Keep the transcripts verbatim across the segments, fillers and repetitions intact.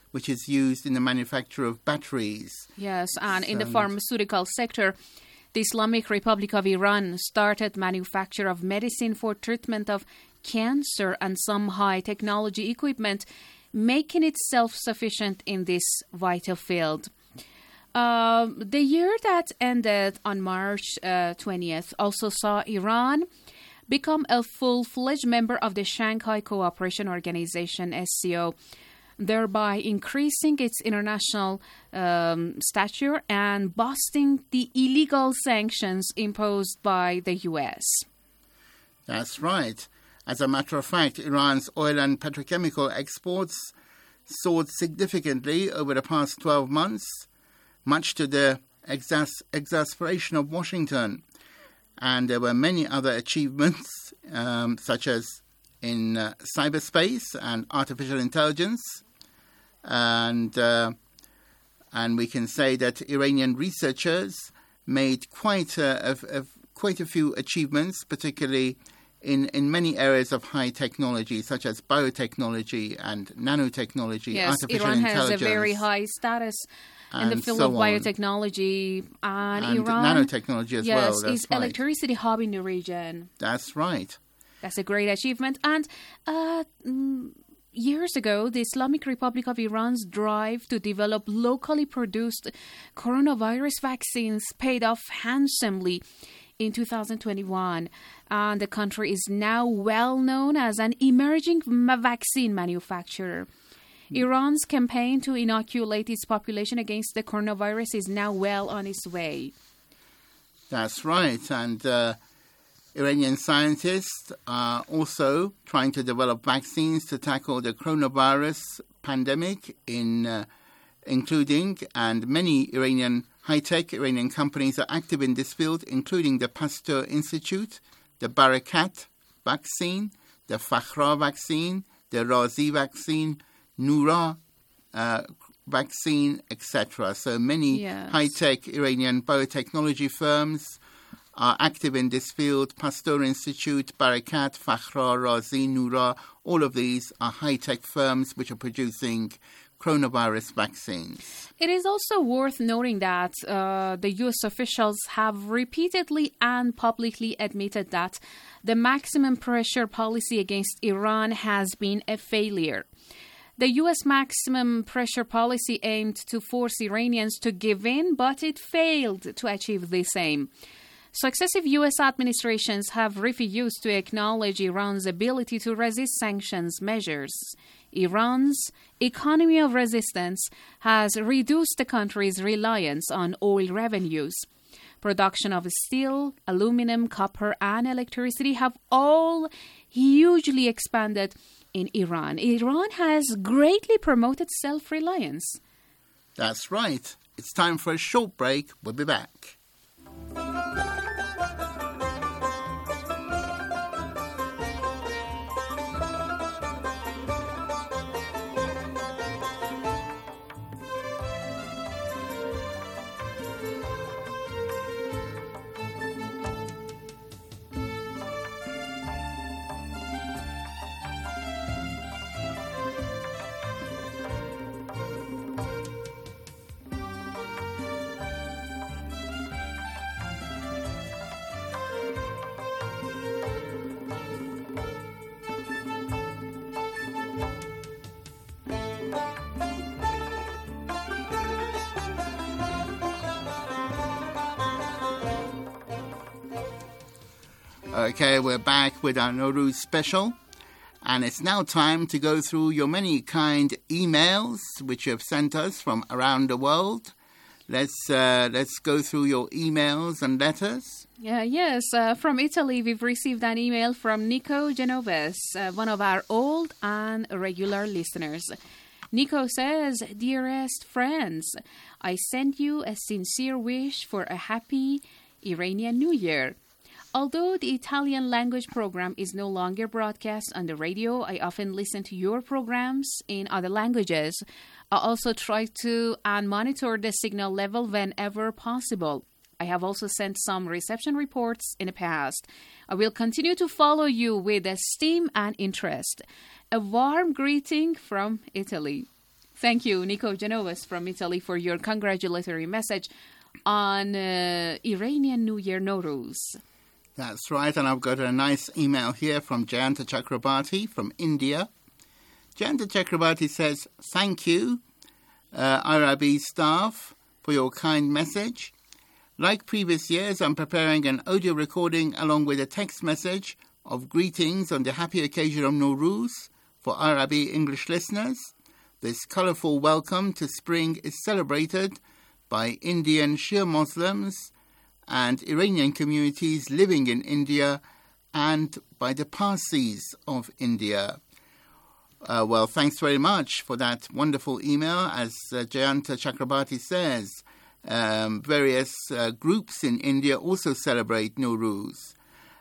which is used in the manufacture of batteries. Yes, and So- in the pharmaceutical sector, the Islamic Republic of Iran started manufacture of medicine for treatment of cancer and some high technology equipment, making it self-sufficient in this vital field. Uh, the year that ended on March uh, twentieth also saw Iran become a full-fledged member of the Shanghai Cooperation Organization, S C O, thereby increasing its international um, stature and busting the illegal sanctions imposed by the U S. That's right. As a matter of fact, Iran's oil and petrochemical exports soared significantly over the past twelve months, much to the exas- exasperation of Washington. And there were many other achievements, um, such as in uh, cyberspace and artificial intelligence. And uh, and we can say that Iranian researchers made quite a, a, a quite a few achievements, particularly in, in many areas of high technology, such as biotechnology and nanotechnology, Yes, artificial Iran intelligence. has a very high status in the and field so of on. biotechnology. And, And Iran, nanotechnology as yes, well, that's is right. electricity hub in the region. That's right. That's a great achievement. And uh, mm, years ago, the Islamic Republic of Iran's drive to develop locally produced coronavirus vaccines paid off handsomely in two thousand twenty-one. And the country is now well known as an emerging ma- vaccine manufacturer. Iran's campaign to inoculate its population against the coronavirus is now well on its way. That's right. And uh, Iranian scientists are also trying to develop vaccines to tackle the coronavirus pandemic, in uh, including, and many Iranian high-tech Iranian companies are active in this field, including the Pasteur Institute, the Barakat vaccine, the Fakhra vaccine, the Razi vaccine, Noura uh, vaccine, et cetera. So many Yes. high-tech Iranian biotechnology firms are active in this field. Pasteur Institute, Barakat, Fakhra, Razi, Noura, all of these are high-tech firms which are producing coronavirus vaccines. It is also worth noting that uh, the U S officials have repeatedly and publicly admitted that the maximum pressure policy against Iran has been a failure. The U S maximum pressure policy aimed to force Iranians to give in, but it failed to achieve the same. Successive U S administrations have refused to acknowledge Iran's ability to resist sanctions measures. Iran's economy of resistance has reduced the country's reliance on oil revenues. Production of steel, aluminum, copper, and electricity have all hugely expanded in Iran. Iran has greatly promoted self-reliance. That's right. It's time for a short break. We'll be back. Okay, we're back with our Nowruz special, and it's now time to go through your many kind emails which you have sent us from around the world. Let's uh, let's go through your emails and letters. Yeah, yes, uh, from Italy, we've received an email from Nico Genoves, uh, one of our old and regular listeners. Nico says, "Dearest friends, I send you a sincere wish for a happy Iranian New Year. Although the Italian language program is no longer broadcast on the radio, I often listen to your programs in other languages. I also try to and monitor the signal level whenever possible. I have also sent some reception reports in the past. I will continue to follow you with esteem and interest. A warm greeting from Italy." Thank you, Nico Genovas from Italy, for your congratulatory message on uh, Iranian New Year Nowruz. That's right, and I've got a nice email here from Jayanta Chakrabarti from India. Jayanta Chakrabarti says, thank you, uh, I R I B staff, for your kind message. Like previous years, I'm preparing an audio recording along with a text message of greetings on the happy occasion of Nowruz for I R I B English listeners. This colourful welcome to spring is celebrated by Indian Shia Muslims and Iranian communities living in India and by the Parsis of India. Uh, well, thanks very much for that wonderful email. As uh, Jayanta Chakrabarti says, um, various uh, groups in India also celebrate Nowruz.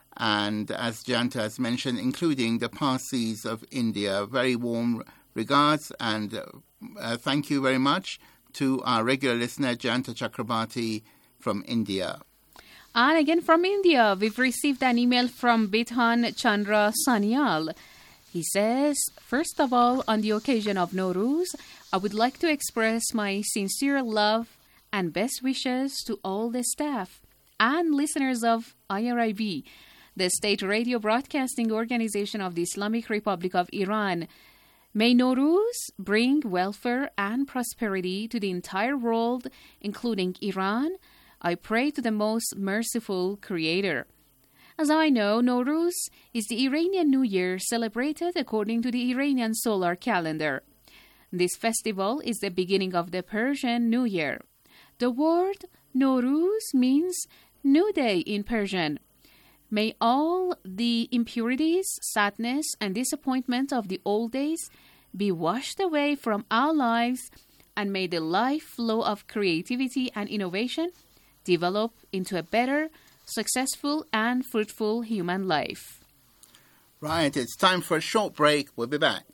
And as Jayanta has mentioned, including the Parsis of India. Very warm regards and uh, uh, thank you very much to our regular listener, Jayanta Chakrabarti from India. And again from India, we've received an email from Bidhan Chandra Sanyal. He says, first of all, on the occasion of Nowruz, I would like to express my sincere love and best wishes to all the staff and listeners of I R I B, the state radio broadcasting organization of the Islamic Republic of Iran. May Nowruz bring welfare and prosperity to the entire world, including Iran. I pray to the most merciful Creator. As I know, Nowruz is the Iranian New Year celebrated according to the Iranian solar calendar. This festival is the beginning of the Persian New Year. The word Nowruz means new day in Persian. May all the impurities, sadness, and disappointment of the old days be washed away from our lives, and may the life flow of creativity and innovation develop into a better, successful, and fruitful human life. Right, it's time for a short break. We'll be back.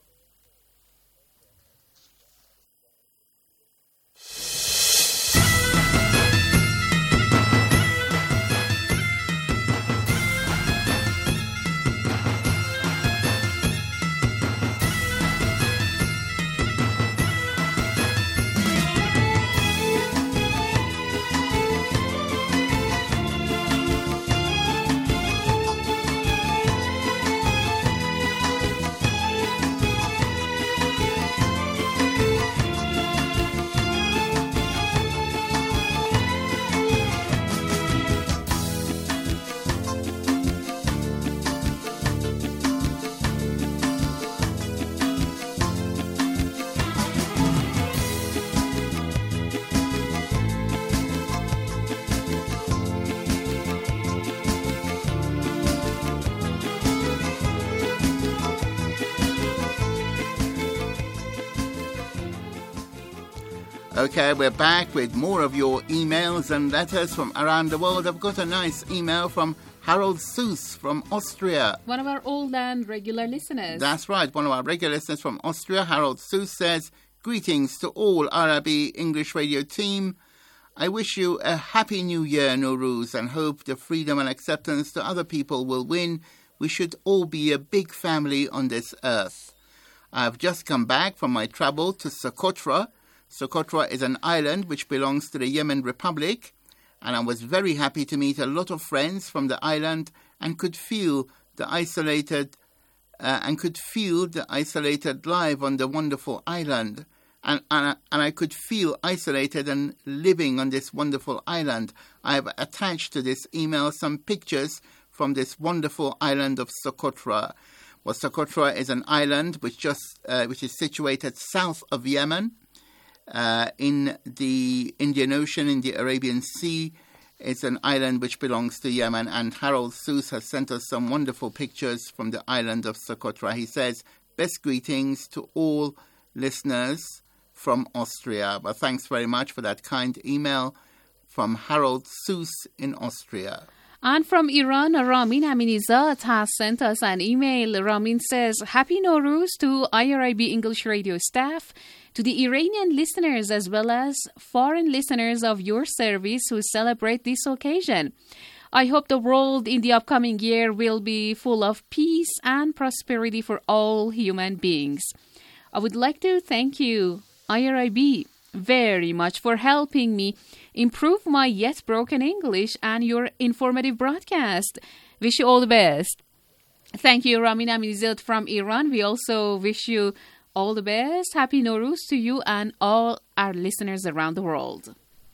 Okay, we're back with more of your emails and letters from around the world. I've got a nice email from Harold Seuss from Austria. One of our old and regular listeners. That's right, one of our regular listeners from Austria. Harold Seuss says, greetings to all I R I B English radio team. I wish you a happy new year, Nowruz, and hope the freedom and acceptance to other people will win. We should all be a big family on this earth. I've just come back from my travel to Socotra. Socotra is an island which belongs to the Yemen Republic, and I was very happy to meet a lot of friends from the island and could feel the isolated uh, and could feel the isolated life on the wonderful island, and and, and I could feel isolated and living on this wonderful island. I have attached to this email some pictures from this wonderful island of Socotra. Well, Socotra is an island which just uh, which is situated south of Yemen. Uh, in the Indian Ocean, in the Arabian Sea. It's an island which belongs to Yemen, and Harold Seuss has sent us some wonderful pictures from the island of Socotra. He says, best greetings to all listeners from Austria. But thanks very much for that kind email from Harold Seuss in Austria. And from Iran, Ramin Aminizad has sent us an email. Ramin says, Happy Nowruz to I R I B English radio staff, to the Iranian listeners as well as foreign listeners of your service who celebrate this occasion. I hope the world in the upcoming year will be full of peace and prosperity for all human beings. I would like to thank you, I R I B, very much for helping me improve my yet broken English and your informative broadcast. Wish you all the best. Thank you, Ramina Mizot from Iran. We also wish you all the best. Happy Nowruz to you and all our listeners around the world.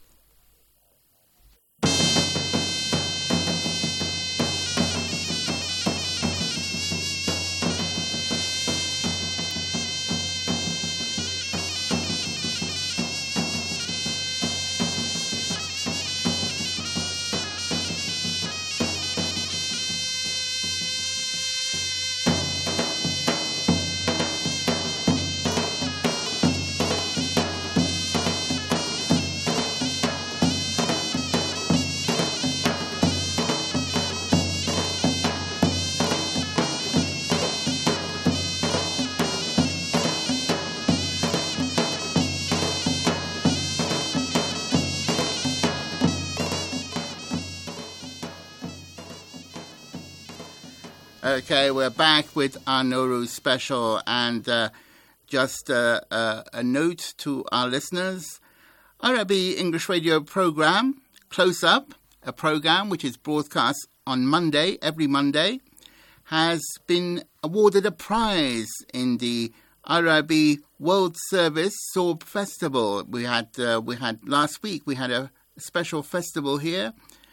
Okay, we're back with our Nowruz special, and uh, just uh, uh, a note to our listeners. R I B English radio program, Close Up, a program which is broadcast on Monday, every Monday, has been awarded a prize in the R I B World Service Sorb Festival. We had, uh, we had last week, we had a special festival here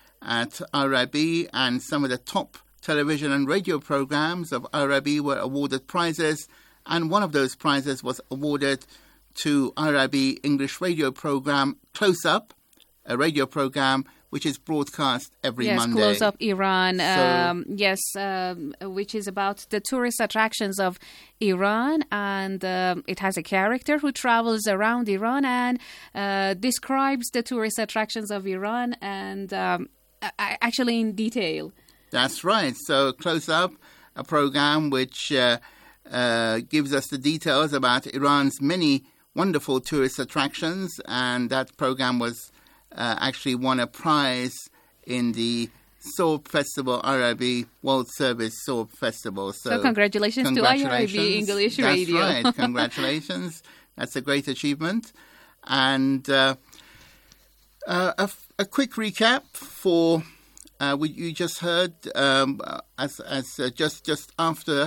at R I B, and some of the top television and radio programs of R I B were awarded prizes, and one of those prizes was awarded to R I B English radio program Close Up, a radio program which is broadcast every yes, Monday. Close Up Iran, So, um, yes, um, which is about the tourist attractions of Iran, and um, it has a character who travels around Iran and uh, describes the tourist attractions of Iran, and um, actually in detail. That's right. So Close Up, a program which uh, uh, gives us the details about Iran's many wonderful tourist attractions, and that program was uh, actually won a prize in the Sorb Festival, R I B World Service Sorb Festival. So, so congratulations, congratulations to I R I B English That's Radio. That's right. Congratulations. That's a great achievement. And uh, uh, a, a quick recap for... Uh, we, you just heard um, as as uh, just just after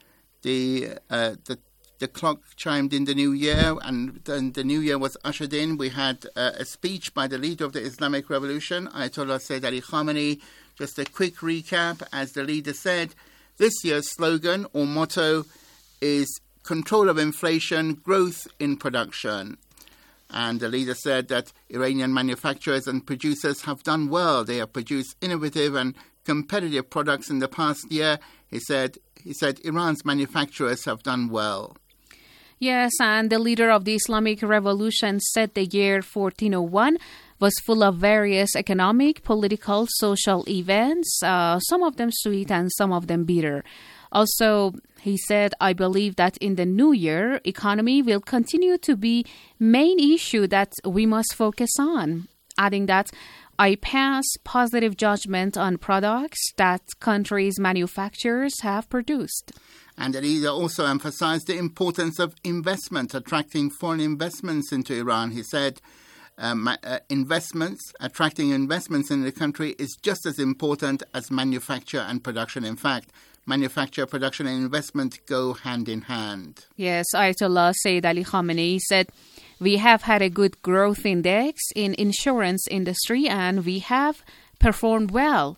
the, uh, the the clock chimed in the new year, and then the new year was ushered in. We had uh, a speech by the leader of the Islamic Revolution, Ayatollah Sayyid Ali Khamenei. Just a quick recap, as the leader said, this year's slogan or motto is "Control of inflation, growth in production." And the leader said that Iranian manufacturers and producers have done well. They have produced innovative and competitive products in the past year. He said, he said Iran's manufacturers have done well. Yes, and the leader of the Islamic Revolution said the year fourteen oh one was full of various economic, political, social events, uh, some of them sweet and some of them bitter. Also, he said, I believe that in the new year, economy will continue to be main issue that we must focus on, adding that I pass positive judgment on products that countries' manufacturers have produced. And the leader also emphasized the importance of investment, attracting foreign investments into Iran. He said, um, uh, investments, attracting investments in the country is just as important as manufacture and production. In fact, manufacture, production, and investment go hand in hand. Yes, Ayatollah Sayyid Ali Khamenei said, we have had a good growth index in insurance industry and we have performed well.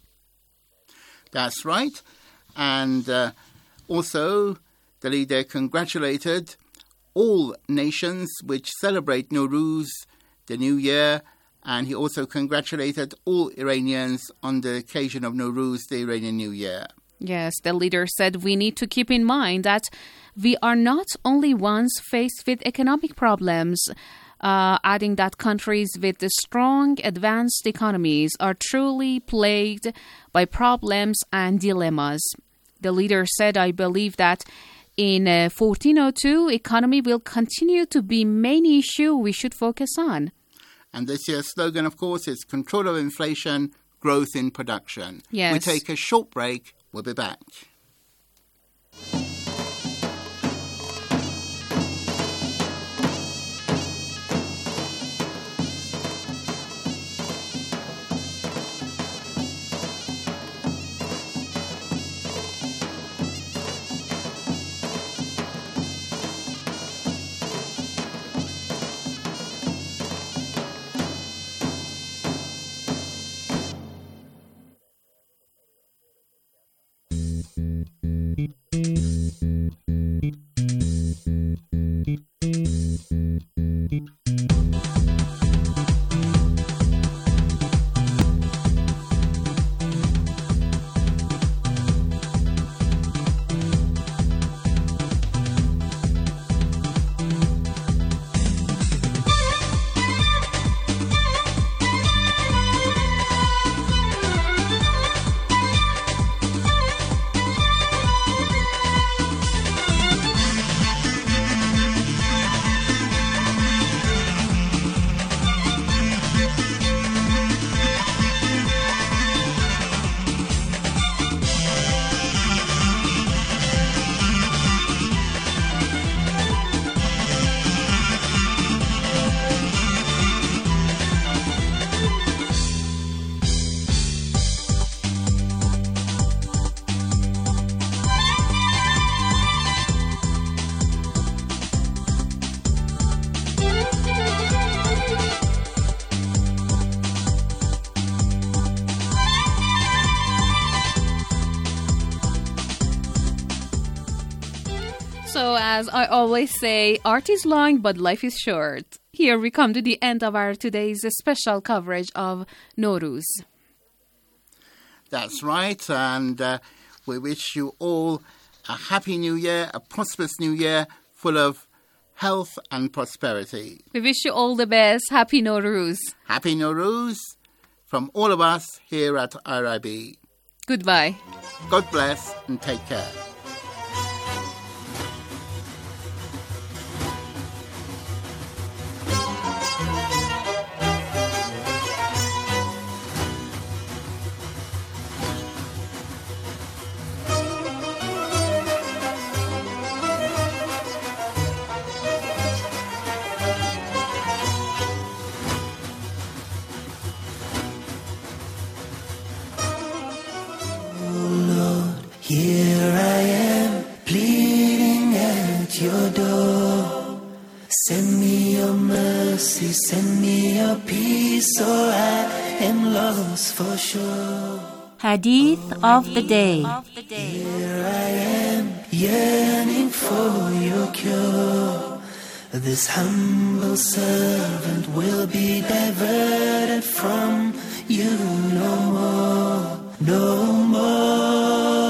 That's right. And uh, also, the leader congratulated all nations which celebrate Nowruz, the New Year, and he also congratulated all Iranians on the occasion of Nowruz, the Iranian New Year. Yes, the leader said we need to keep in mind that we are not only ones faced with economic problems, uh, adding that countries with strong, advanced economies are truly plagued by problems and dilemmas. The leader said, I believe that in uh, fourteen oh two, economy will continue to be main issue we should focus on. And this year's slogan, of course, is control of inflation, growth in production. Yes. We take a short break. We'll be back. So, as I always say, art is long, but life is short. Here we come to the end of our today's special coverage of Nowruz. That's right, and uh, we wish you all a happy new year, a prosperous new year, full of health and prosperity. We wish you all the best. Happy Nowruz. Happy Nowruz from all of us here at I R I B. Goodbye. God bless and take care. Here I am, pleading at your door. Send me your mercy, send me your peace, or I am lost for sure. Hadith of the day. Here I am, yearning for your cure. This humble servant will be diverted from you no more, no more.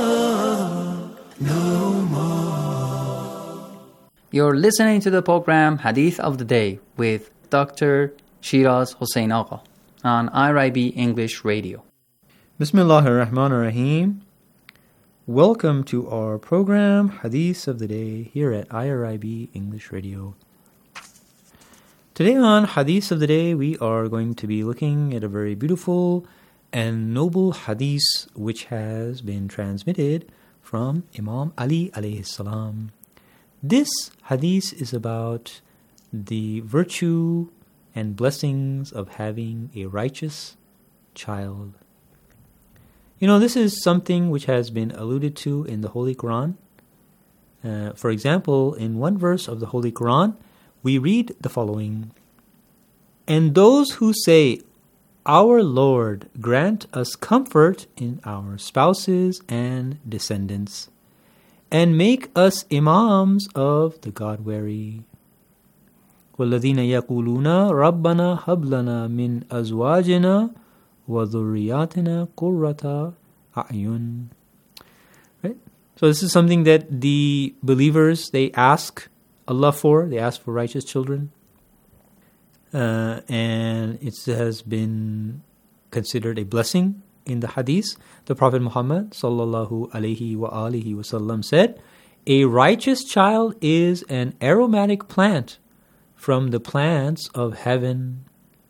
No more. You're listening to the program Hadith of the Day with Doctor Shiraz Hossein Agha on I R I B English Radio. Bismillahir Rahmanir Rahim. Welcome to our program Hadith of the Day here at I R I B English Radio. Today on Hadith of the Day, we are going to be looking at a very beautiful and noble hadith which has been transmitted from Imam Ali alayhi salam. This hadith is about the virtue and blessings of having a righteous child. You know, this is something which has been alluded to in the Holy Quran. Uh, for example, in one verse of the Holy Quran, we read the following: "And those who say, 'Our Lord, grant us comfort in our spouses and descendants, and make us imams of the God-wary. وَالَّذِينَ يَقُولُونَ رَبَّنَا هَبْ لَنَا مِنْ أَزْوَاجِنَا وَذُرِّيَّاتِنَا قُرَّةَ أَعْيُنٍ.'" Right? So this is something that the believers, they ask Allah for. They ask for righteous children. Uh, and it has been considered a blessing in the hadith. The Prophet Muhammad sallallahu alaihi wa alihi wasallam said, "A righteous child is an aromatic plant from the plants of heaven."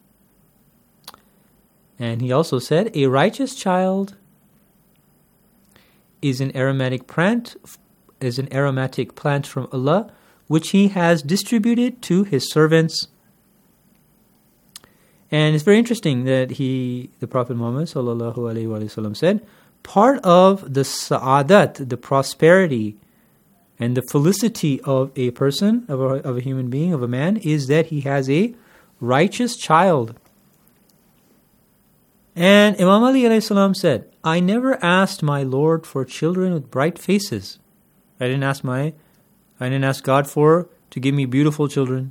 And he also said, "A righteous child is an aromatic plant, is an aromatic plant from Allah, which He has distributed to His servants." And it's very interesting that he, the Prophet Muhammad sallallahu alaihi wasallam, said, part of the sa'adat, the prosperity and the felicity of a person, of a, of a human being, of a man, is that he has a righteous child. And Imam Ali alayhi salam said, "I never asked my Lord for children with bright faces. I didn't ask my, I didn't ask God for to give me beautiful children,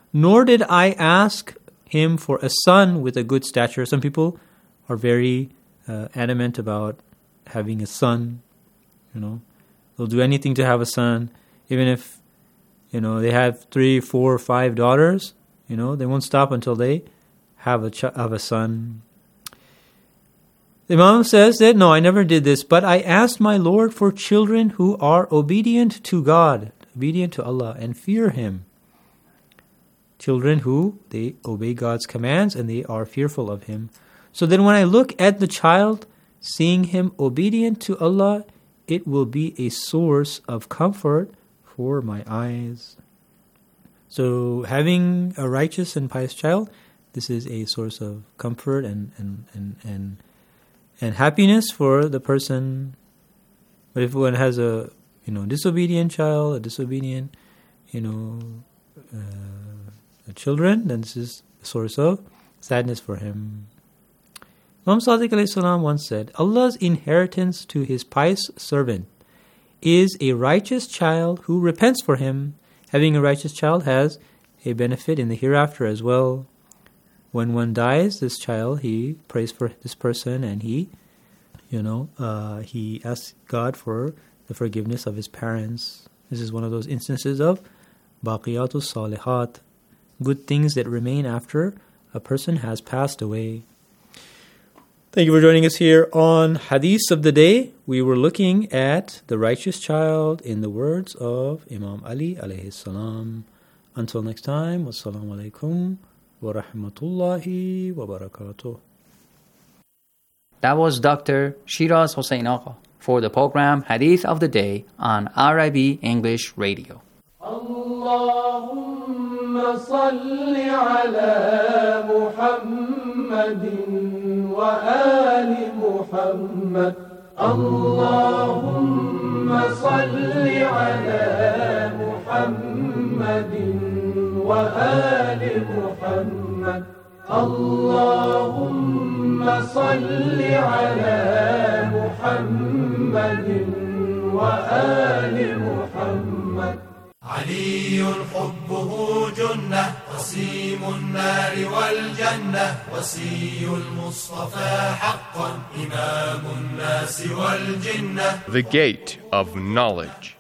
Nor did I ask him for a son with a good stature. Some people are very uh, adamant about having a son. You know, they'll do anything to have a son, even if, you know, they have three, four, five daughters. You know, they won't stop until they have a ch- have a son. The Imam says that, no, I never did this, but I asked my Lord for children who are obedient to God, obedient to Allah, and fear Him. Children who, they obey God's commands and they are fearful of Him. So then when I look at the child, seeing him obedient to Allah, it will be a source of comfort for my eyes. So having a righteous and pious child, this is a source of comfort and and, and, and and happiness for the person. But if one has a, you know, disobedient child, a disobedient, you know, uh, children, then this is a source of sadness for him. Imam Sadiq alayhi salam once said, Allah's inheritance to His pious servant is a righteous child who repents for him. Having a righteous child has a benefit in the hereafter as well. When one dies, this child, he prays for this person and he, you know, uh, he asks God for the forgiveness of his parents. This is one of those instances of baqiyatus salihat, good things that remain after a person has passed away. Thank you for joining us here on Hadith of the Day. We were looking at the righteous child in the words of Imam Ali alayhi salam. Until next time, wassalamu alaikum wa rahmatullahi wa barakatuh. That was Doctor Shiraz Hossein Agha for the program Hadith of the Day on R I B English Radio. Allahumma salli ala Muhammadin wa ali Muhammad. Allahumma salli ala Muhammadin wa ali Muhammad. Allahumma salli ala Muhammadin wa ali Muhammad. علي حبه جنة قسيم النار والجنة وسي المصطفى حقا إمام الناس والجنة. The Gate of Knowledge.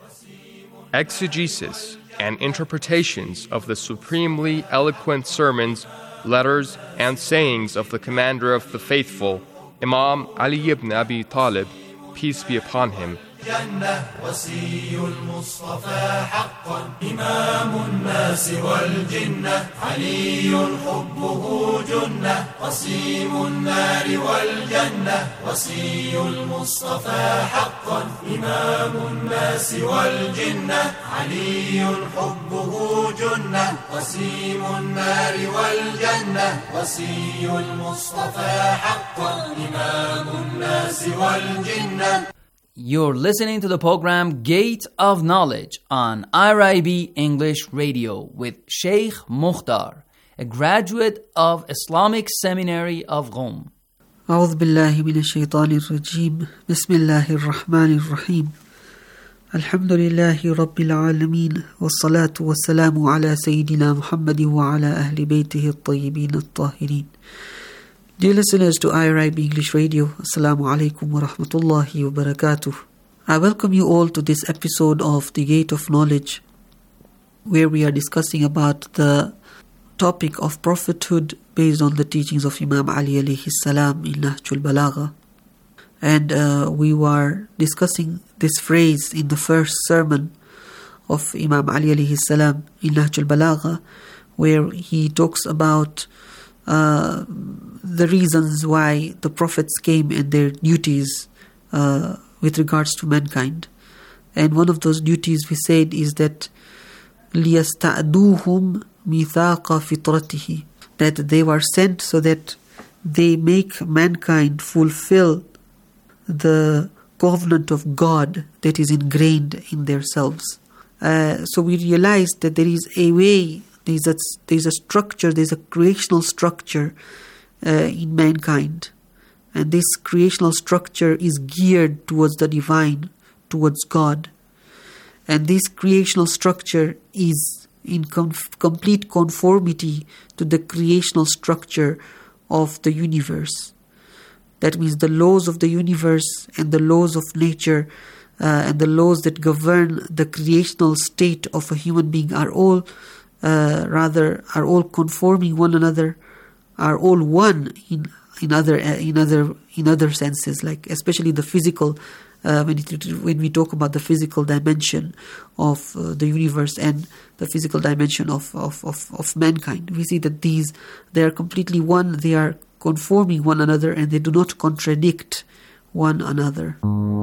Exegesis and interpretations of the supremely eloquent sermons, letters, and sayings of the Commander of the Faithful, Imam Ali ibn Abi Talib, peace be upon him. جنة وسي المصطفى حقا إمام الناس والجنة. علي حبه جنة قسيم النار والجنة وسي المصطفى حقا إمام الناس والجنة. علي حبه جنة قسيم النار والجنة وسي المصطفى حقا إمام الناس والجنة. You're listening to the program Gate of Knowledge on R I B English Radio with Sheikh Mukhtar, a graduate of Islamic Seminary of Qom. أعوذ بالله من الشيطان الرجيم. بسم الله الرحمن الرحيم. الحمد لله رب العالمين والصلاة والسلام على سيدنا محمد وعلى أهل بيته الطيبين الطاهرين. Dear listeners to I R I B English Radio, Assalamu alaikum wa rahmatullahi wa barakatuh. I welcome you all to this episode of The Gate of Knowledge, where we are discussing about the topic of prophethood based on the teachings of Imam Ali alayhi salam in Nahjul Balagha. And uh, we were discussing this phrase in the first sermon of Imam Ali alayhi salam in Nahjul Balagha, where he talks about Uh, the reasons why the prophets came and their duties uh, with regards to mankind. And one of those duties we said is that لِيَسْتَعْدُوهُمْ مِيثَاقَ فِطْرَتِهِ, that they were sent so that they make mankind fulfill the covenant of God that is ingrained in themselves. Uh, so we realized that there is a way, There's a, there's a structure, there's a creational structure uh, in mankind. And this creational structure is geared towards the divine, towards God. And this creational structure is in com- complete conformity to the creational structure of the universe. That means the laws of the universe and the laws of nature uh, and the laws that govern the creational state of a human being are all uh, rather are all conforming one another, are all one in in other uh, in other in other senses, like especially the physical. Uh, when, it, when we talk about the physical dimension of uh, the universe and the physical dimension of, of, of, of mankind, we see that these, they are completely one, they are conforming one another, and they do not contradict one another.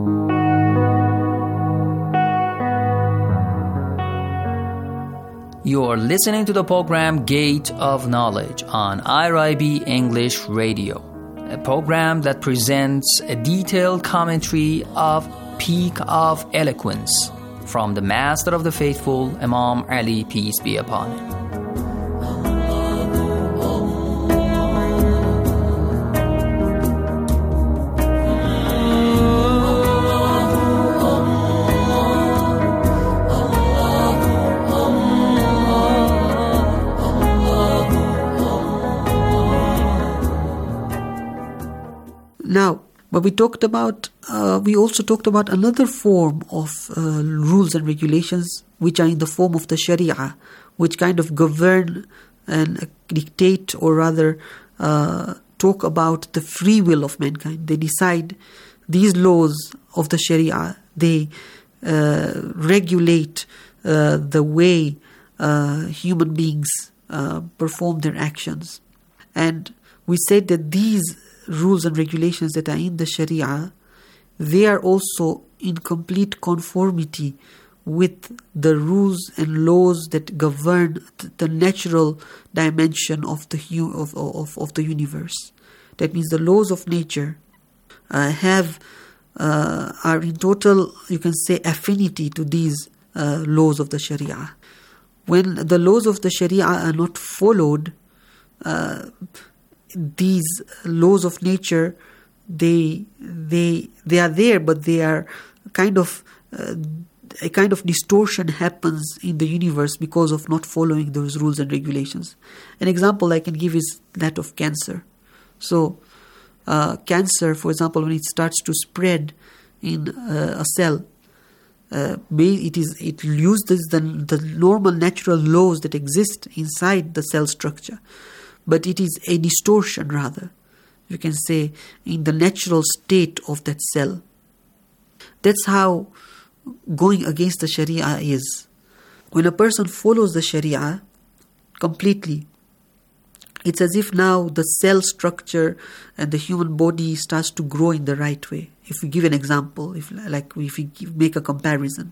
You are listening to the program Gate of Knowledge on I R I B English Radio, a program that presents a detailed commentary of Peak of Eloquence from the Master of the Faithful, Imam Ali, peace be upon him. Now, but we talked about, uh, we also talked about another form of uh, rules and regulations which are in the form of the Sharia, which kind of govern and dictate, or rather uh, talk about the free will of mankind. They decide these laws of the Sharia, they uh, regulate uh, the way uh, human beings uh, perform their actions. And we said that these rules and regulations that are in the Sharia, they are also in complete conformity with the rules and laws that govern the natural dimension of the of, of, of the universe. That means the laws of nature uh, have uh, are in total, you can say, affinity to these uh, laws of the Sharia. When the laws of the Sharia are not followed, uh, these laws of nature, they they they are there, but they are kind of uh, a kind of distortion happens in the universe because of not following those rules and regulations. An example I can give is that of cancer. So, uh, cancer, for example, when it starts to spread in uh, a cell, uh, it is it uses the the normal natural laws that exist inside the cell structure. But it is a distortion, rather, you can say, in the natural state of that cell. That's how going against the Sharia is. When a person follows the Sharia completely, it's as if now the cell structure and the human body starts to grow in the right way. If we give an example, if like if we give, make a comparison.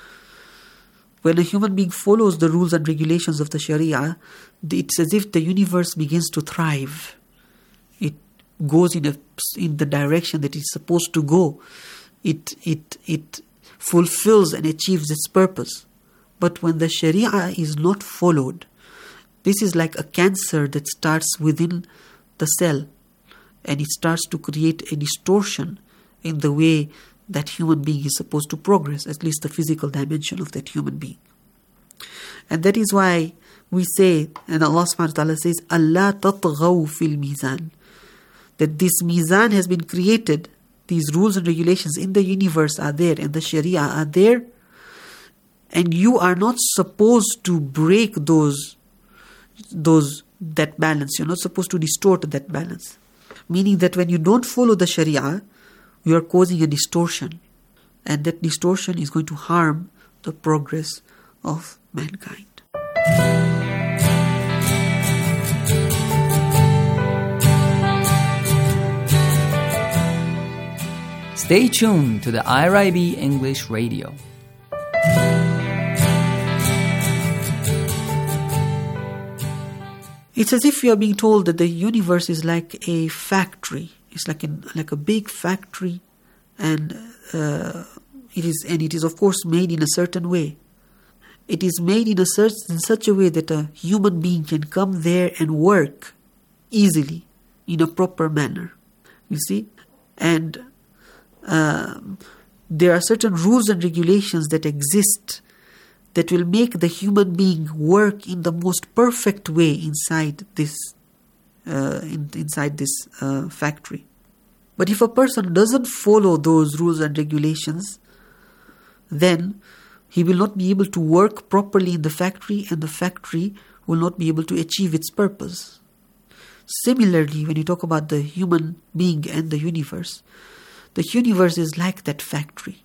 When a human being follows the rules and regulations of the Sharia, it's as if the universe begins to thrive. It goes in a, in the direction that it's supposed to go. It it it fulfills and achieves its purpose. But when the Sharia is not followed, this is like a cancer that starts within the cell, and it starts to create a distortion in the way that human being is supposed to progress, at least the physical dimension of that human being. And that is why we say, and Allah subhanahu wa ta'ala says, Allah tatghaw fil mizan, that this mizan has been created, these rules and regulations in the universe are there, and the Sharia are there, and you are not supposed to break those, those that balance. You're not supposed to distort that balance. Meaning that when you don't follow the Sharia, you are causing a distortion, and that distortion is going to harm the progress of mankind. Stay tuned to the I R I B English Radio. It's as if you are being told that the universe is like a factory. It's like an, like a big factory, and uh, it is and it is of course made in a certain way. It is made in a such in such a way that a human being can come there and work easily in a proper manner. You see, and uh, there are certain rules and regulations that exist that will make the human being work in the most perfect way inside this uh, in, inside this uh, factory. But if a person doesn't follow those rules and regulations, then he will not be able to work properly in the factory, and the factory will not be able to achieve its purpose. Similarly, when you talk about the human being and the universe, the universe is like that factory.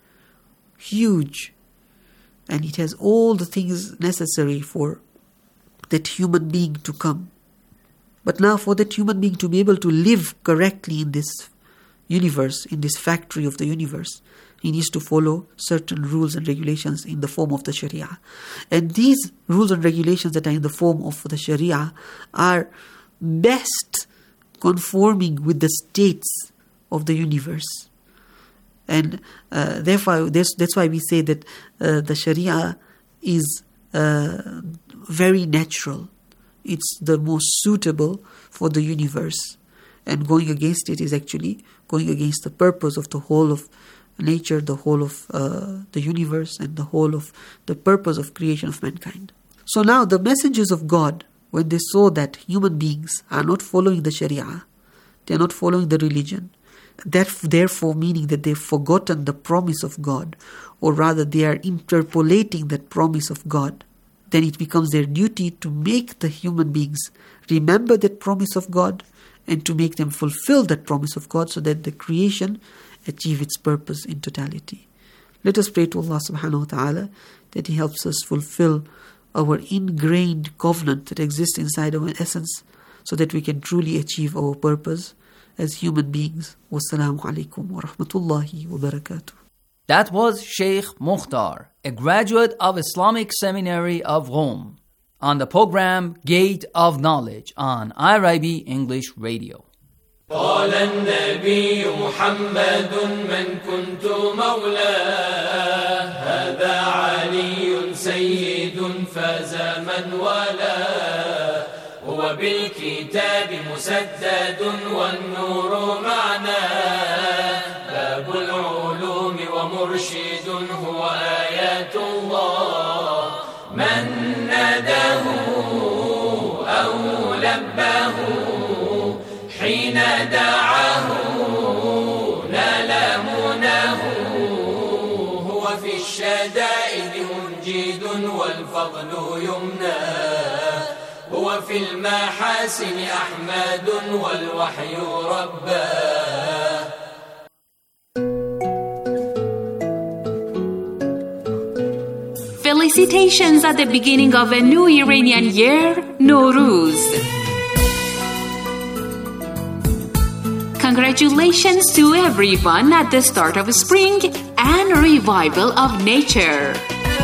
Huge. And it has all the things necessary for that human being to come. But now for that human being to be able to live correctly in this universe, in this factory of the universe, he needs to follow certain rules and regulations in the form of the Sharia. And these rules and regulations that are in the form of the Sharia are best conforming with the states of the universe. And uh, therefore, that's, that's why we say that uh, the Sharia is uh, very natural. It's the most suitable for the universe. And going against it is actually going against the purpose of the whole of nature, the whole of uh, the universe, and the whole of the purpose of creation of mankind. So now the messengers of God, when they saw that human beings are not following the Sharia, they are not following the religion, that therefore meaning that they've forgotten the promise of God, or rather they are interpolating that promise of God, then it becomes their duty to make the human beings remember that promise of God and to make them fulfill that promise of God so that the creation achieve its purpose in totality. Let us pray to Allah subhanahu wa ta'ala that He helps us fulfill our ingrained covenant that exists inside our essence so that we can truly achieve our purpose as human beings. Wassalamu alaikum wa rahmatullahi wa barakatuh. That was Sheikh Mukhtar, a graduate of Islamic Seminary of Rome, on the program Gate of Knowledge on I R I B English Radio. قال النبي محمد من كنت مولاه هذا علي سيد فاز من والاه هو بالكتاب مسدد والنور معناه باب العلوم ومرشد هو آيات الله من ناداه أو لباه حين دعاه نال مناه هو في الشدائد منجد والفضل يمناه هو في المحاسن أحمد والوحي رباه. Felicitations at the beginning of a new Iranian year, Nowruz. Congratulations to everyone at the start of spring and revival of nature.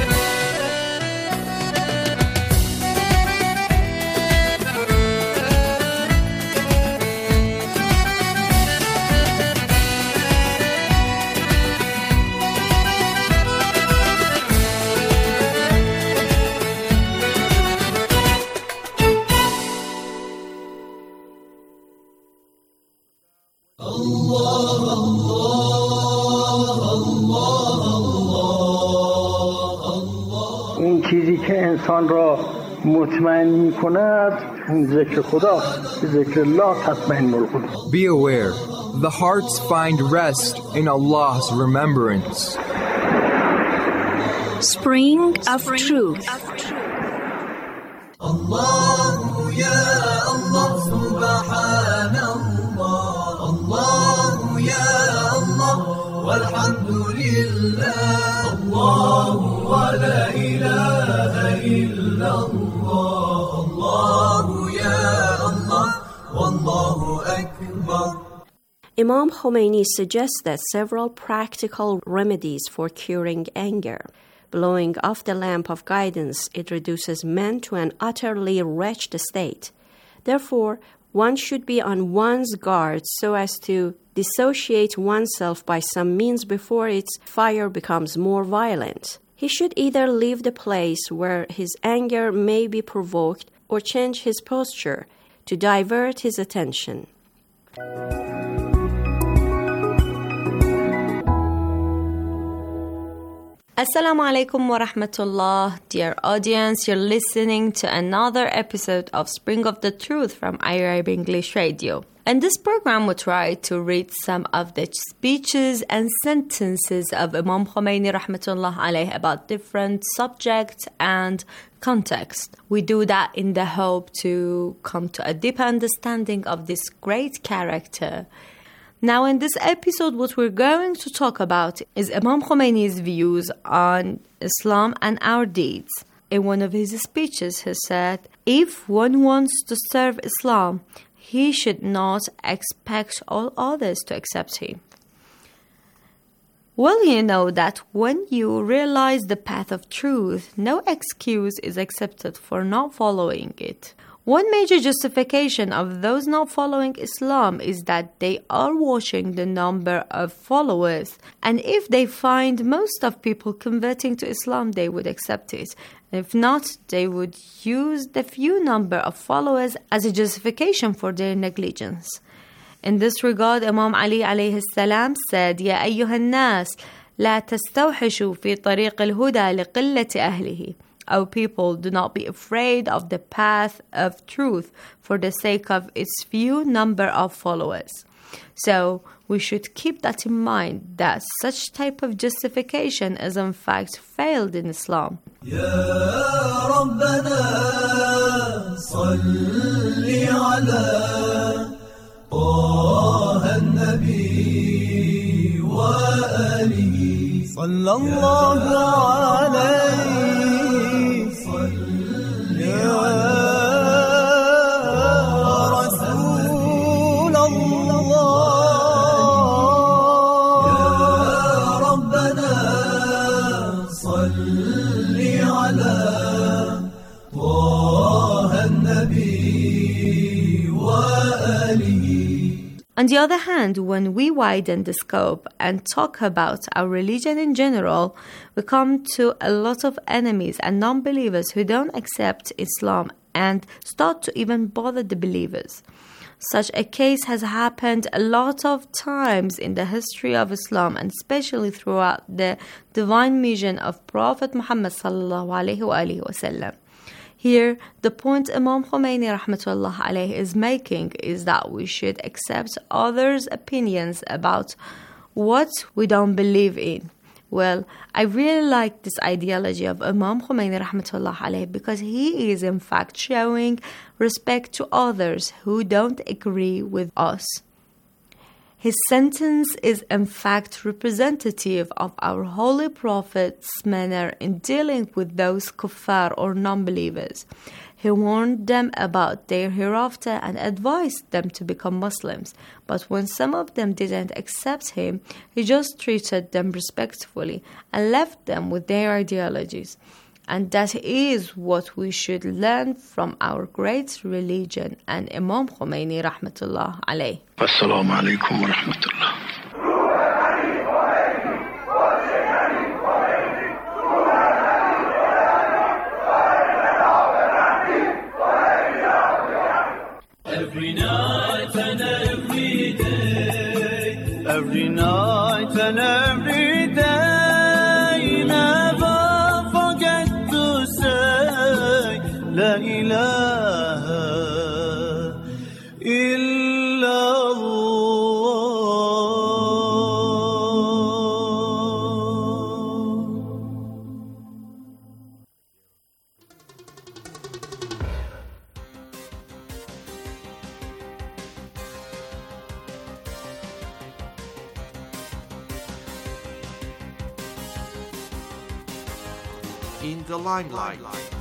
اون چیزی که انسان را مطمئن می کند ذکر خدا ذکر الله تطمئن القلوب. Be aware, the hearts find rest in Allah's remembrance. Spring of Truth. الله يا الله سبحان الله الله يا الله والحمد لله الله ولا إله إلا الله الله يا الله والله أكبر. Imam Khomeini suggests that several practical remedies for curing anger. Blowing off the lamp of guidance, it reduces men to an utterly wretched state. Therefore, one should be on one's guard so as to dissociate oneself by some means before its fire becomes more violent. He should either leave the place where his anger may be provoked or change his posture to divert his attention. Assalamu alaikum wa rahmatullah. Dear audience, you're listening to another episode of Spring of the Truth from I R I B English Radio. In this program, we try to read some of the speeches and sentences of Imam Khomeini rahmatullah alayh about different subjects and context. We do that in the hope to come to a deep understanding of this great character. Now, in this episode, what we're going to talk about is Imam Khomeini's views on Islam and our deeds. In one of his speeches, he said, if one wants to serve Islam, he should not expect all others to accept him. Well, you know that when you realize the path of truth, no excuse is accepted for not following it. One major justification of those not following Islam is that they are watching the number of followers, and if they find most of people converting to Islam, they would accept it. If not, they would use the few number of followers as a justification for their negligence. In this regard, Imam Ali alayhi salam said, يا أيها الناس لا تستوحشوا في طريق الهدى لقلة أهله. O people, do not be afraid of the path of truth for the sake of its few number of followers. So, we should keep that in mind, that such type of justification is in fact failed in Islam. يا ربنا صل على طه النبي وآله صلى الله عليه On the other hand, when we widen the scope and talk about our religion in general, we come to a lot of enemies and non-believers who don't accept Islam and start to even bother the believers. Such a case has happened a lot of times in the history of Islam, and especially throughout the divine mission of Prophet Muhammad sallallahu alaihi wasallam. Here, the point Imam Khomeini rahmatullah alayh is making is that we should accept others' opinions about what we don't believe in. Well, I really like this ideology of Imam Khomeini rahmatullah alayh because he is in fact showing respect to others who don't agree with us. His sentence is in fact representative of our Holy Prophet's manner in dealing with those kuffar or non-believers. He warned them about their hereafter and advised them to become Muslims. But when some of them didn't accept him, he just treated them respectfully and left them with their ideologies. And that is what we should learn from our great religion and Imam Khomeini rahmatullah alayh. Assalamu alaikum wa rahmatullah. Every night and every day, every night and every day, never forget to say La ilaha In the limelight.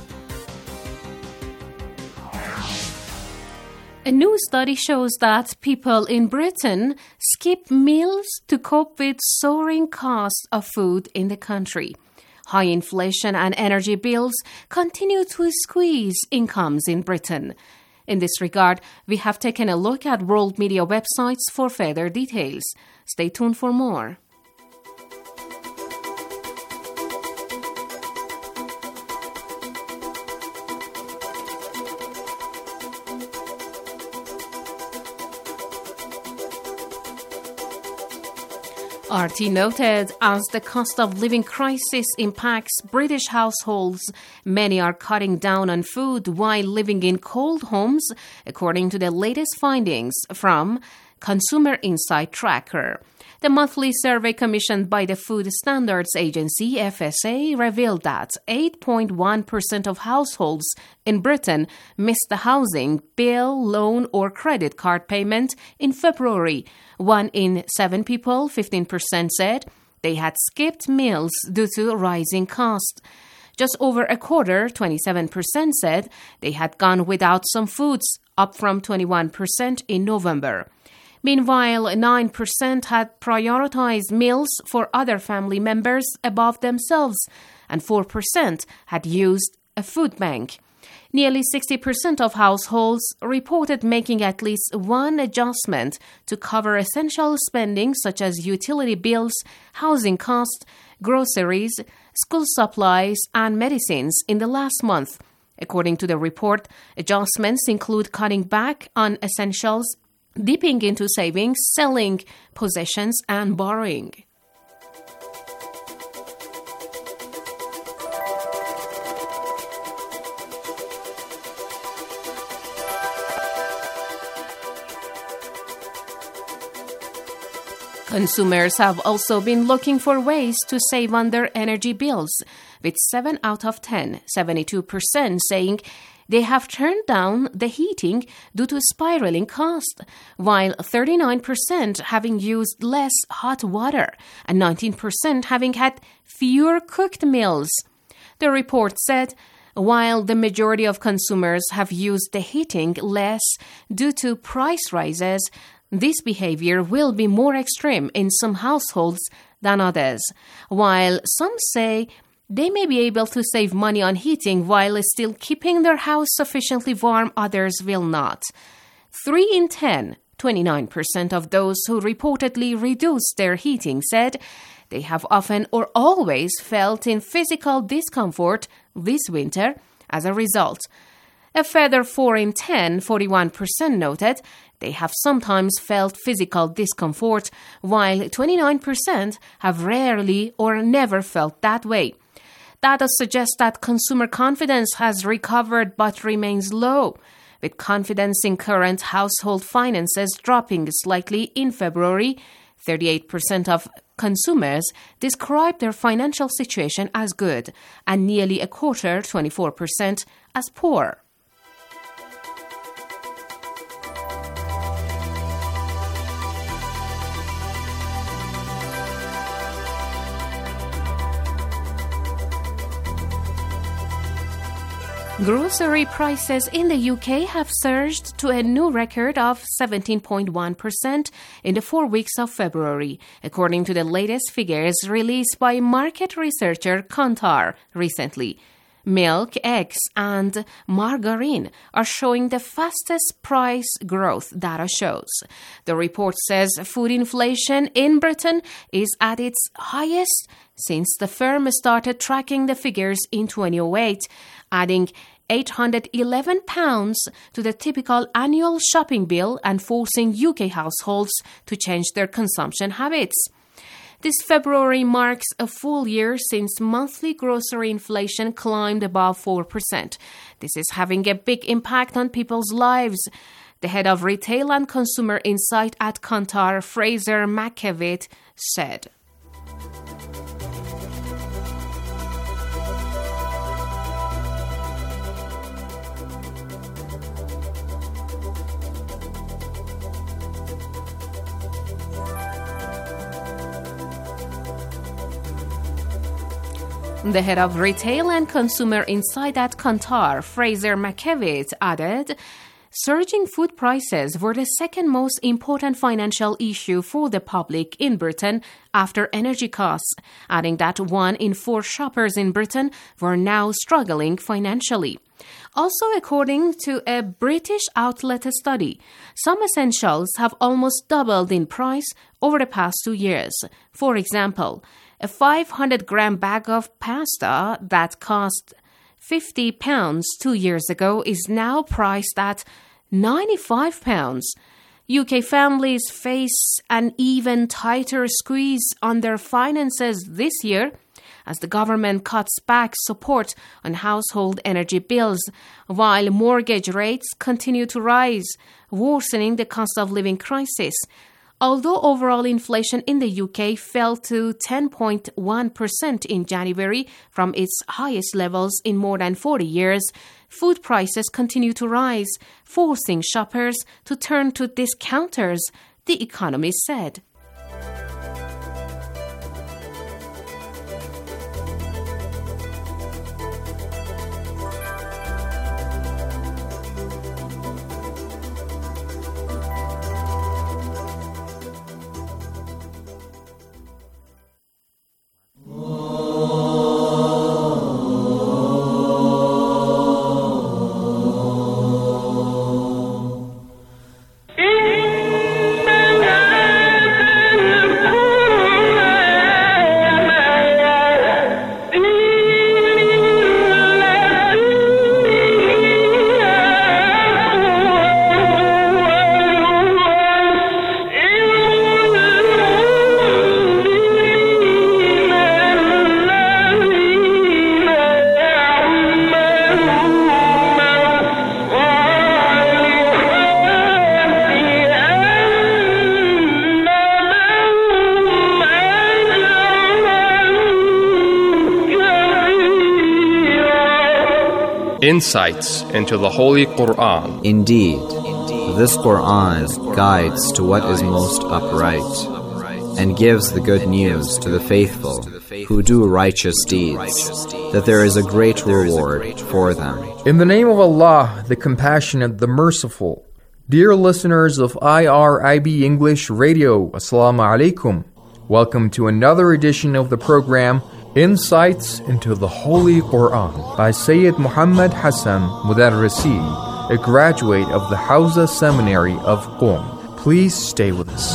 A new study shows that people in Britain skip meals to cope with soaring costs of food in the country. High inflation and energy bills continue to squeeze incomes in Britain. In this regard, we have taken a look at world media websites for further details. Stay tuned for more. R T noted, as the cost of living crisis impacts British households, many are cutting down on food while living in cold homes, according to the latest findings from Consumer Insight Tracker. The monthly survey commissioned by the Food Standards Agency, F S A, revealed that eight point one percent of households in Britain missed the housing, bill, loan or credit card payment in February. One in seven people, fifteen percent, said they had skipped meals due to rising costs. Just over a quarter, twenty-seven percent, said they had gone without some foods, up from twenty-one percent in November. Meanwhile, nine percent had prioritized meals for other family members above themselves, and four percent had used a food bank. Nearly sixty percent of households reported making at least one adjustment to cover essential spending such as utility bills, housing costs, groceries, school supplies, and medicines in the last month. According to the report, adjustments include cutting back on essentials, dipping into savings, selling possessions, and borrowing. Consumers have also been looking for ways to save on their energy bills, with seven out of ten, seventy-two percent, saying they have turned down the heating due to spiraling costs, while thirty-nine percent having used less hot water and nineteen percent having had fewer cooked meals. The report said, while the majority of consumers have used the heating less due to price rises, this behavior will be more extreme in some households than others, while some say they may be able to save money on heating while still keeping their house sufficiently warm, others will not. Three in ten, twenty-nine percent of those who reportedly reduced their heating said they have often or always felt in physical discomfort this winter as a result. A further four in ten, forty-one percent, noted they have sometimes felt physical discomfort, while twenty-nine percent have rarely or never felt that way. Data suggests that consumer confidence has recovered but remains low, with confidence in current household finances dropping slightly in February. thirty-eight percent of consumers describe their financial situation as good, and nearly a quarter, twenty-four percent, as poor. Grocery prices in the U K have surged to a new record of seventeen point one percent in the four weeks of February, according to the latest figures released by market researcher Kantar recently. Milk, eggs, and margarine are showing the fastest price growth, data shows. The report says food inflation in Britain is at its highest since the firm started tracking the figures in twenty oh eight, adding eight hundred eleven pounds to the typical annual shopping bill and forcing U K households to change their consumption habits. This February marks a full year since monthly grocery inflation climbed above four percent. This is having a big impact on people's lives. The head of Retail and Consumer Insight at Kantar, Fraser McKevitt, said. The head of Retail and Consumer Insight at Kantar, Fraser McKevitt, added, surging food prices were the second most important financial issue for the public in Britain after energy costs, adding that one in four shoppers in Britain were now struggling financially. Also, according to a British outlet study, some essentials have almost doubled in price over the past two years. For example, a five hundred gram bag of pasta that cost fifty pounds two years ago is now priced at ninety-five pounds. U K families face an even tighter squeeze on their finances this year as the government cuts back support on household energy bills, while mortgage rates continue to rise, worsening the cost of living crisis. Although overall inflation in the U K fell to ten point one percent in January from its highest levels in more than forty years, food prices continue to rise, forcing shoppers to turn to discounters, The Economist said. Insights into the Holy Quran. Indeed, this Quran guides to what is most upright and gives the good news to the faithful who do righteous deeds, that there is a great reward for them. In the name of Allah, the Compassionate, the Merciful. Dear listeners of I R I B English Radio, Assalamu alaikum. Welcome to another edition of the program Insights into the Holy Quran by Sayyid Muhammad Hassan Mudarrisi, a graduate of the Hawza Seminary of Qom. Please stay with us.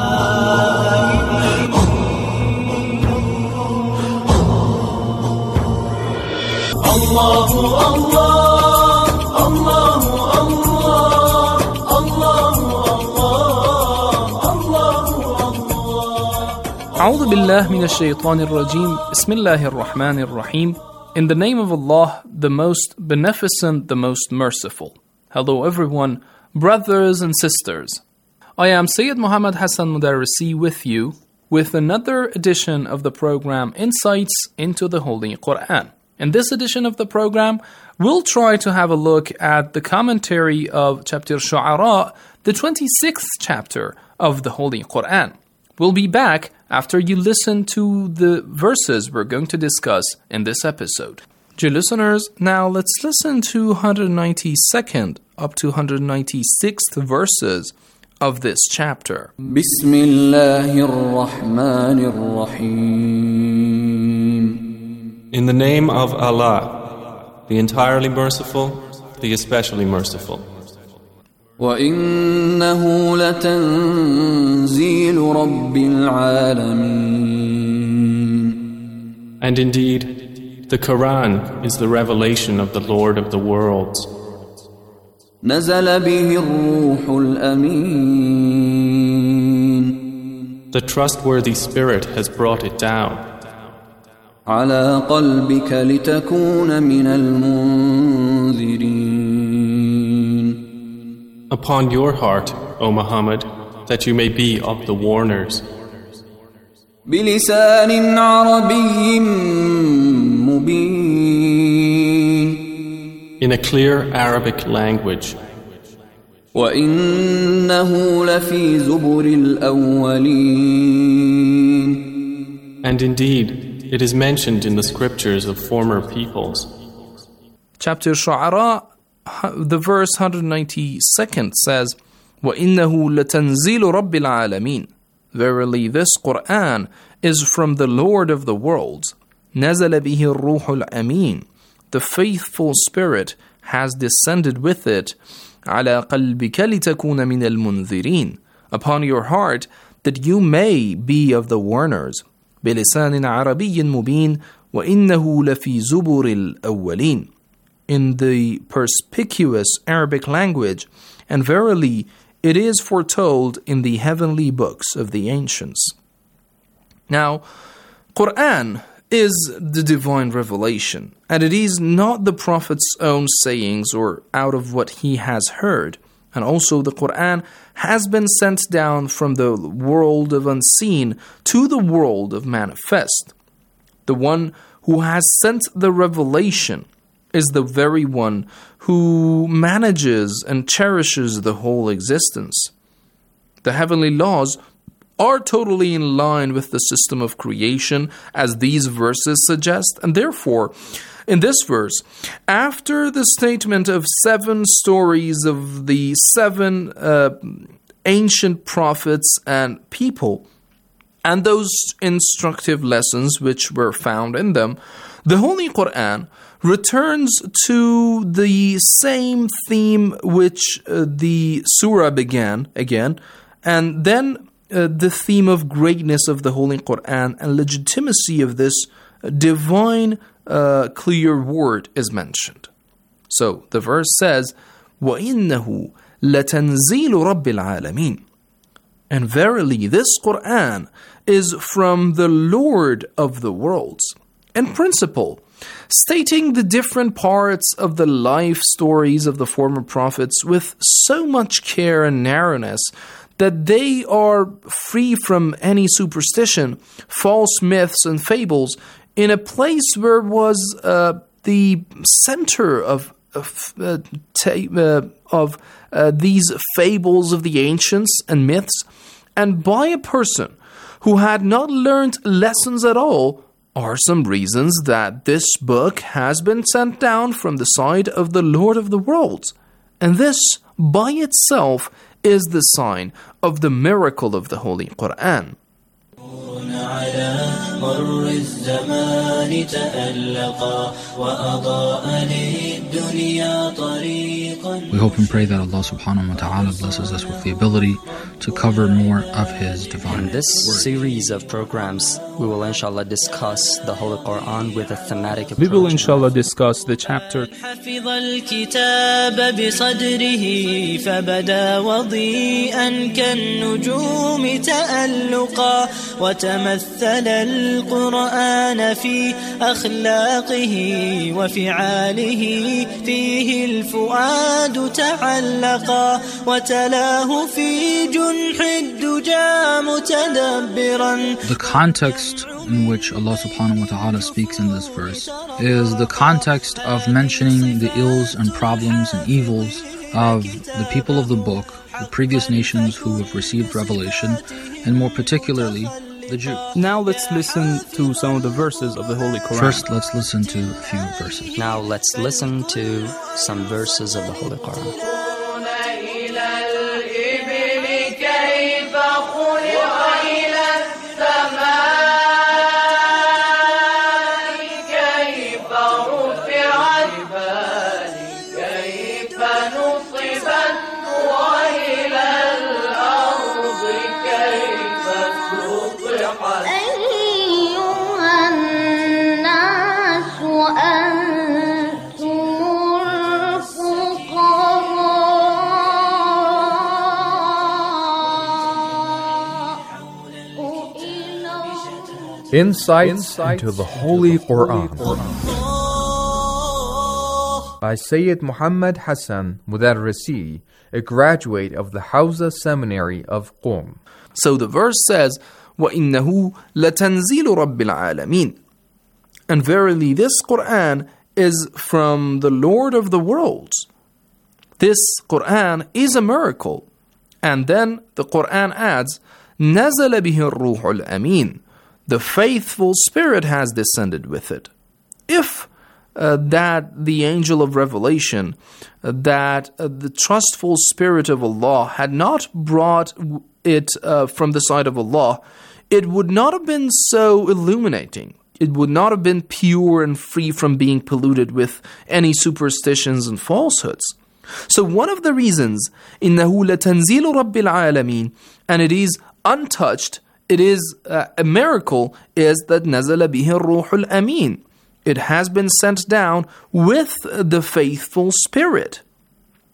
Allahu Allah, Allahu Allah, Allahu A'udhu billah minash shaitanir rajim. Bismillahir rahmanir rahim. In the name of Allah, the most beneficent, the most merciful. Hello everyone, brothers and sisters. I am Sayyid Muhammad Hassan Mudarrisi with you with another edition of the program Insights into the Holy Quran. In this edition of the program, we'll try to have a look at the commentary of chapter Shu'ara, the twenty-sixth chapter of the Holy Quran. We'll be back after you listen to the verses we're going to discuss in this episode. Dear listeners, now let's listen to one hundred ninety-second up to one hundred ninety-sixth verses of this chapter. Bismillahir Rahmanir Rahim. In the name of Allah, the entirely merciful, the especially merciful. وَإِنَّهُ لَتَنزِيلُ رَبِّ الْعَالَمِينَ. And indeed, the Quran is the revelation of the Lord of the worlds. نَزَلَ بِهِ الرُّوحُ الْأَمِينُ. The trustworthy Spirit has brought it down. عَلَى قَلْبِكَ لِتَكُونَ مِنَ الْمُنذِرِينَ. Upon your heart, O Muhammad, that you may be of the warners. بِلِسَانٍ عَرَبِيٍّ مُبِينٍ. In a clear Arabic language. وَإِنَّهُ لَفِي زُبُرِ الْأَوَّلِينَ. And indeed, it is mentioned in the scriptures of former peoples. Chapter Shu'ara, the verse one hundred ninety-second says, وَإِنَّهُ لَتَنزِيلُ رَبِّ الْعَالَمِينَ. Verily, this Qur'an is from the Lord of the worlds. نَزَلَ بِهِ الرُّوحُ الْأَمِينَ. The faithful Spirit has descended with it. عَلَى قَلْبِكَ لِتَكُونَ مِنَ الْمُنذِرِينَ. Upon your heart, that you may be of the warners. بِلِسَانٍ عَرَبِيٍّ مُبِينٍ وَإِنَّهُ لَفِي زُبُرِ الْأَوَّلِينَ. In the perspicuous Arabic language, and verily it is foretold in the heavenly books of the ancients. Now, Quran is the divine revelation, and it is not the Prophet's own sayings or out of what he has heard. And also the Quran has been sent down from the world of unseen to the world of manifest. The one who has sent the revelation is the very one who manages and cherishes the whole existence. The heavenly laws are totally in line with the system of creation, as these verses suggest, and therefore, in this verse, after the statement of seven stories of the seven uh, ancient prophets and people, and those instructive lessons which were found in them, the Holy Quran returns to the same theme which uh, the surah began again, and then Uh, the theme of greatness of the Holy Quran and legitimacy of this divine uh, clear word is mentioned. So the verse says, وَإِنَّهُ لَتَنْزِيلُ رَبِّ الْعَالَمِينَ. And verily this Quran is from the Lord of the worlds. In principle, stating the different parts of the life stories of the former prophets with so much care and narrowness that they are free from any superstition, false myths and fables, in a place where was uh, the center of of, uh, ta- uh, of uh, these fables of the ancients and myths, and by a person who had not learned lessons at all, are some reasons that this book has been sent down from the side of the Lord of the worlds. And this, by itself, is the sign of the miracle of the Holy Quran. We hope and pray that Allah subhanahu wa ta'ala blesses us with the ability to cover more of His divine In this word. series of programs, we will inshallah discuss the Holy Quran with a thematic approach. We will inshallah discuss the chapter حفظ الكتاب بصدره فبدا وضيئا كالنجوم تألقا وتمثل القرآن في أخلاقه وفعاله فيه الفؤاد تعلقا وتلاه في جنح الدجى متدبرا. The context in which Allah subhanahu wa ta'ala speaks in this verse is the context of mentioning the ills and problems and evils of the people of the book, the previous nations who have received revelation, and more particularly the Jews. Now let's listen to some of the verses of the Holy Quran. First, let's listen to a few verses. Now let's listen to some verses of the Holy Quran. Insights into the Holy Quran by Sayyid Muhammad Hassan Mudarrisi, a graduate of the Hawza Seminary of Qom. So the verse says, وَإِنَّهُ لَتَنْزِيلُ رَبِّ الْعَالَمِينَ. And verily this Quran is from the Lord of the worlds. This Quran is a miracle. And then the Quran adds, نَزَلَ بِهِ الرُّوحُ الْأَمِينَ. The faithful spirit has descended with it. If uh, that the angel of revelation, uh, that uh, the trustful spirit of Allah had not brought it uh, from the side of Allah, it would not have been so illuminating. It would not have been pure and free from being polluted with any superstitions and falsehoods. So one of the reasons, إِنَّهُ لَتَنْزِيلُ رَبِّ الْعَالَمِينَ, and it is untouched, it is uh, a miracle, is that نَزَلَ بِهِ الرُّوحُ الْأَمِينَ. It has been sent down with the faithful spirit.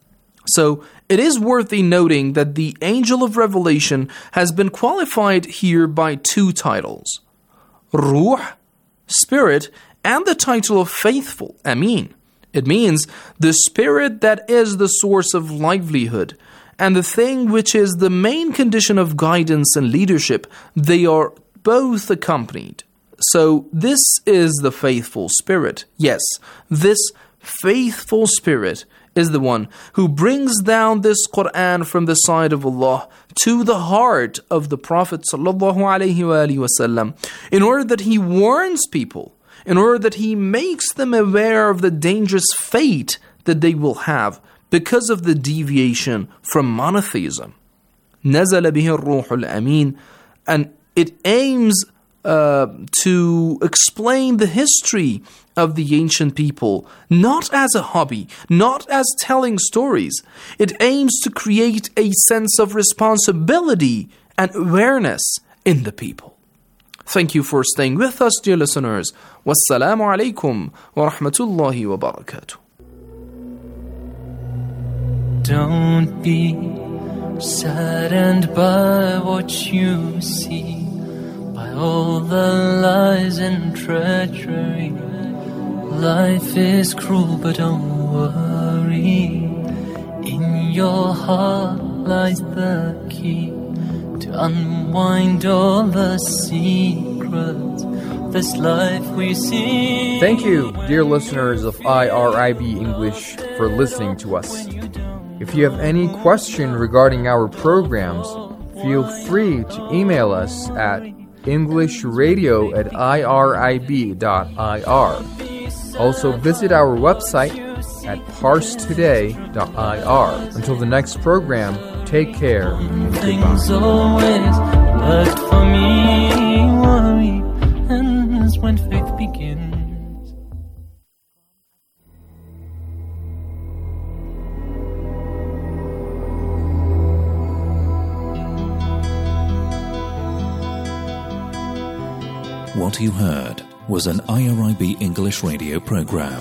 So, it is worthy noting that the angel of revelation has been qualified here by two titles. Ruh, spirit, and the title of faithful, Amin. It means the spirit that is the source of livelihood, and the thing which is the main condition of guidance and leadership. They are both accompanied. So, this is the faithful spirit. Yes, this faithful spirit is the one who brings down this Quran from the side of Allah to the heart of the Prophet ﷺ, in order that he warns people, in order that he makes them aware of the dangerous fate that they will have because of the deviation from monotheism. نزل به الروح الأمين, and it aims uh, to explain the history of the ancient people, not as a hobby, not as telling stories. It aims to create a sense of responsibility and awareness in the people. Thank you for staying with us, dear listeners. Wassalamu alaikum wa rahmatullahi wa barakatuh. Don't be saddened by what you see, by all the lies and treachery. Life is cruel, but don't worry. In your heart lies the key to unwind all the secrets of this life we see. Thank you, dear listeners of I R I B English, for listening to us. If you have any question regarding our programs, feel free to email us at englishradio at irib dot I R. Also visit our website at parse today dot I R. Until the next program, take care and Things goodbye. always worked for me. Worry ends when faith begins. What you heard was an I R I B English radio program.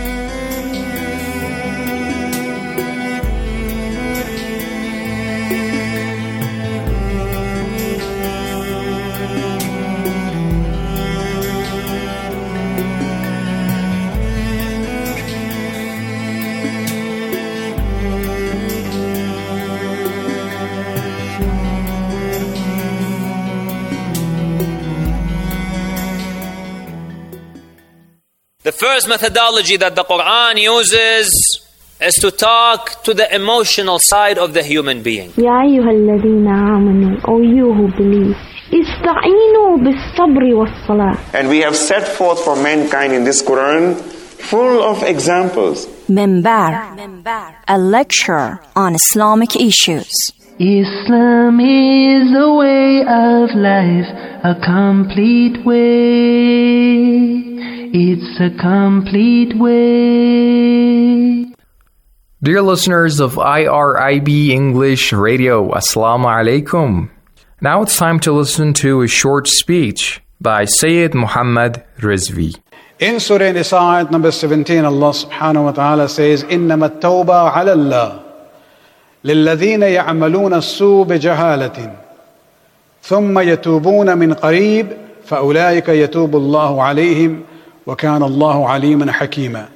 The first methodology that the Quran uses is to talk to the emotional side of the human being. يا أيها الذين آمنوا, O you who believe, استعينوا بالصبر والصلاة. And we have set forth for mankind in this Quran full of examples. Minbar, a lecture on Islamic issues. Islam is a way of life, a complete way. It's a complete way. Dear listeners of I R I B English Radio, Assalamu alaikum. Now it's time to listen to a short speech by Sayyid Muhammad Rizvi. In Surah Nisa, ayat number seventeen, Allah subhanahu wa ta'ala says, إِنَّمَا التَّوْبَةُ عَلَى اللَّهِ لِلَّذِينَ يَعْمَلُونَ السُّوءَ بِجَهَالَةٍ ثُمَّ يَتُوبُونَ مِنْ قَرِيبٍ فَأُولَٰئِكَ يَتُوبُ اللَّهُ عَلَيْهِمْ وَكَانَ اللَّهُ عَلِيمًا حَكِيمًا.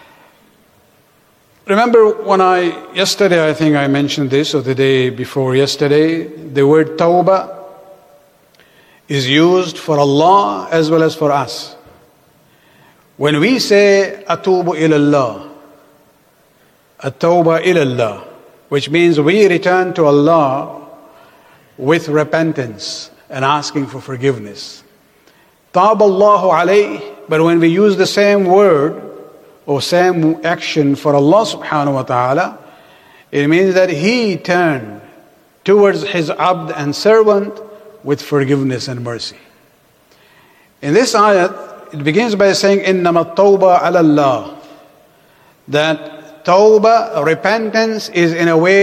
Remember when I, yesterday I think I mentioned this, or the day before yesterday, the word tawbah is used for Allah as well as for us. When we say atubu ilallah, at-tawbah ilallah, which means we return to Allah with repentance and asking for forgiveness. Taab Allahu alayh, but when we use the same word or same action for Allah subhanahu wa ta'ala, it means that He turned towards His abd and servant with forgiveness and mercy. In this ayat, it begins by saying, إِنَّمَا التَّوْبَةُ عَلَى اللَّهِ, that tawbah, repentance, is in a way